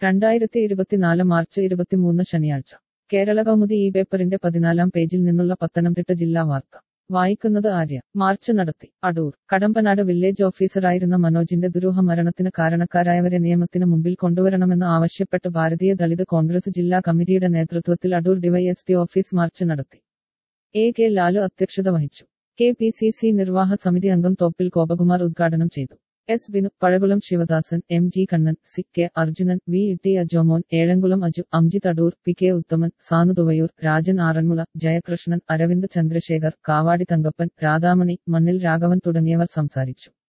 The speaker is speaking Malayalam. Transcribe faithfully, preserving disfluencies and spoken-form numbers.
രണ്ടായിരത്തി ഇരുപത്തിനാല് മാർച്ച് ഇരുപത്തിമൂന്ന് ശനിയാഴ്ച കേരള കൗമുദി ഈ പേപ്പറിന്റെ പതിനാലാം പേജിൽ നിന്നുള്ള പത്തനംതിട്ട ജില്ലാ വാർത്ത വായിക്കുന്നത് ആര്യ. മാർച്ച് നടത്തി അടൂർ. കടമ്പനാട് വില്ലേജ് ഓഫീസറായിരുന്ന മനോജിന്റെ ദുരൂഹ മരണത്തിന് കാരണക്കാരായവരെ നിയമത്തിന് മുമ്പിൽ കൊണ്ടുവരണമെന്ന് ആവശ്യപ്പെട്ട് ഭാരതീയ ദളിത് കോൺഗ്രസ് ജില്ലാ കമ്മിറ്റിയുടെ നേതൃത്വത്തിൽ അടൂർ ഡിവൈഎസ്പി ഓഫീസ് മാർച്ച് നടത്തി. എ കെ ലാലു അധ്യക്ഷത വഹിച്ചു. കെ പി സി സി നിർവാഹ സമിതി അംഗം തോപ്പിൽ ഗോപകുമാർ ഉദ്ഘാടനം ചെയ്തു. S Binu, Pazhakulam Sivadasan, M G Kannan, C K Arjunan, V T Ajomon, Ezhamkulam Aju, Amjith Adoor, P K Uthaman, Sanu Thuvayoor, Rajan Aranmula, Jayakrishnan, Aravind Chandrasekhar, Kavadi Thankappan, Radhamani, Mannil Raghavan തുടങ്ങിയവർ സംസാരിച്ചു.